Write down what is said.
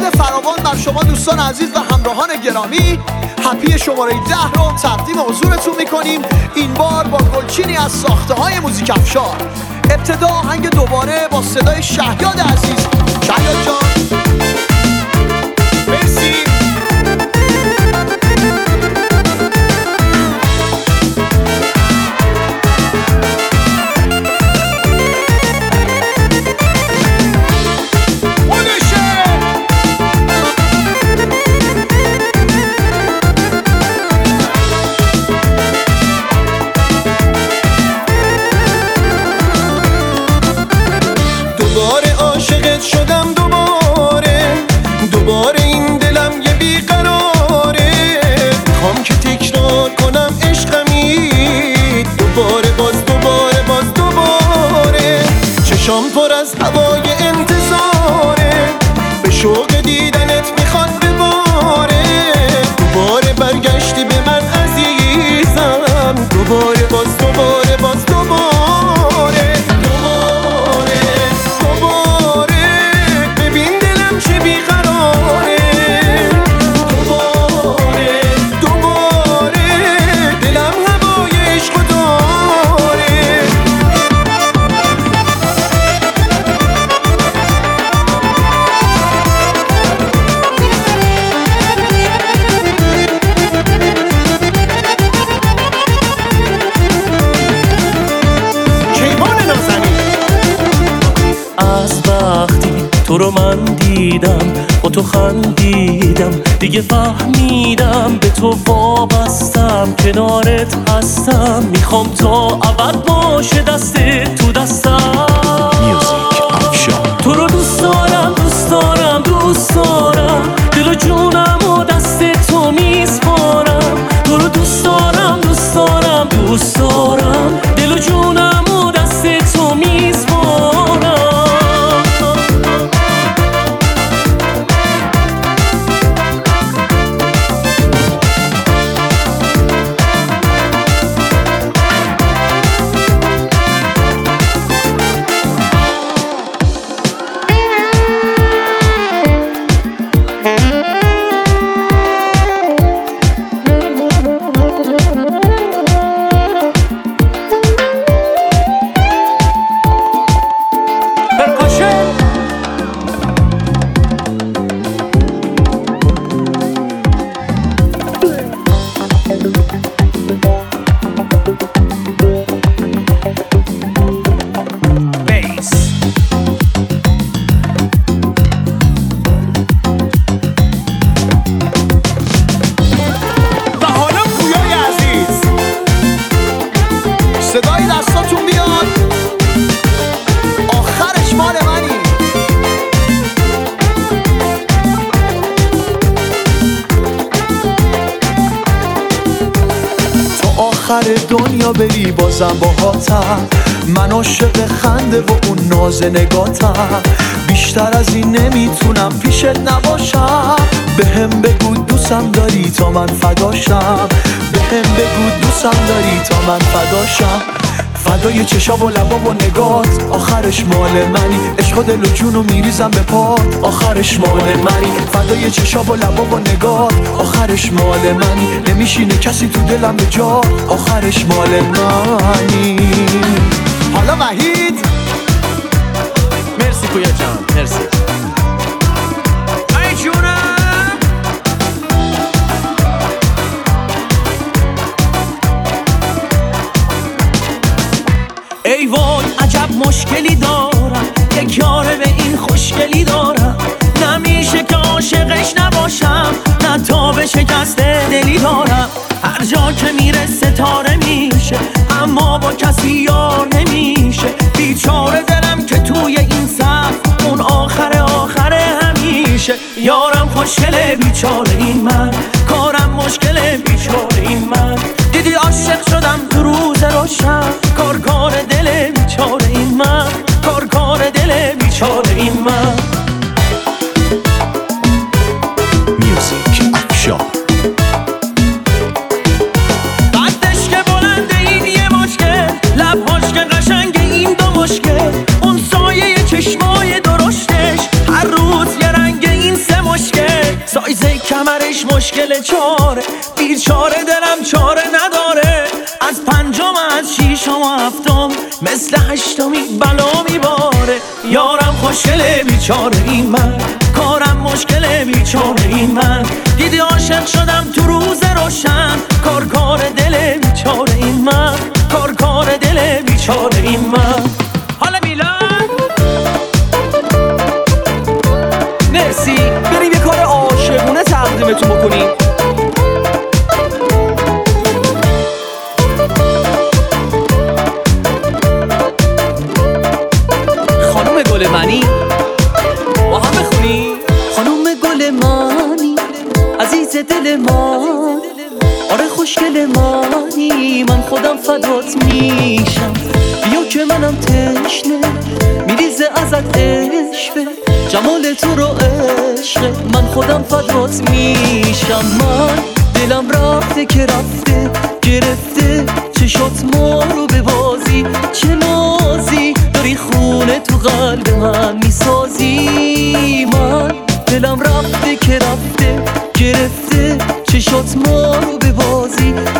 فراوان بر شما دوستان عزیز و همراهان گرامی. هپی شماره 10 رو تقدیم حضورتون میکنیم، این بار با گلچینی از ساخته های موزیک افشار. ابتدا آهنگ دوباره با صدای شهیاد عزیز. شهیاد جان مرسی. دوباره عاشقت شدم، دوباره این دلم یه بیقراره، میخوام که تکرار کنم عشقمی، دوباره چشام پر از هوای انتظاره، به شوق دیدنت میخواد بباره، دوباره برگشتی به من عزیزم، دوباره ببین دلم چه بیقراره، دوباره دلم هوای عشق داره. از وقتی تو رو من دیدم، با تو خندیدم، دیگه فهمیدم به تو وابستم، کنارت هستم، میخوام تا ابد باشه دست تو دستم. میوزیک افشار. تو رو دوست دارم، دل و جونم و دست تو میسپارم، تو رو دوست دارم، دل و جونم و دست تو میسپارم. صدای دستاتون بیاد، آخرش مال منی. تا آخر دنیا بری بازم باهاتم، من عاشق خنده و اون ناز نگاتم، بیشتر از این نمیتونم پیشت نباشم، بهم بگو دوستم داری تا من فداشم، بهم بگو دوستم داری تا من فداشم، فدای چشا و لبا و نگات، آخرش مال منی، عشق و دل و جونو میریزم به پات، آخرش مال منی، فدای چشا و لبا و نگات، آخرش مال منی، نمیشینه کسی تو دلم به جات، آخرش مال منی. حالا وحید مرسی پویا جان، مرسی. ای جونم ای وای عجب مشکلی دارم، یک یاره به این خوشگلی دارم، نمیشه که عاشقش نباشم، نه تا به شکست دلی دارم، هر جا که میره ستاره میشه، اما با کسی یار نمیشه، بیچاره دلم که توی این صف اون آخر همیشه، یارم خوشگله بیچاره این من، کارم مشکله بیچاره این من، دیدی عاشق شدم تو روز روشن، کار دل بیچاره این من، کار دل بیچاره این من. میوزیک افشار. قدش که بلنده این یه مشکل، لبهاش که قشنگه این دو مشکل، اون سایه چشمای درشتش، هر روز یه رنگ این سه مشکل، همش مشکل چاره، بیچاره دلم چاره نداره. از پنجم از شیشم و هفتم مثل هشتمی بلا میباره. یارم خوشگله بیچاره این من، کارم مشکله بیچاره این من. دیدی عاشق شدم تو روز روشن، کار دل بیچاره این من، کار دل بیچاره این من. حالا میلان مرسی، بریم یه کار عاشقونه تقدیمتون بکنیم. خانم گل منی با هم بخونی. خانم گل منی عزیز دل من، آره خوشگل منی، من خودم فدات میشم. بیا که منم تشنه میریزه ازت عشقه، جمال تو رو عشقه، من خودم فدات میشم. من دلم رفته که رفته گرفته چشات ما رو به بازی، چه نازی داری خونه تو قلب من میسازی. من دلم رفته که رفته گرفته چشات ما رو به بازی،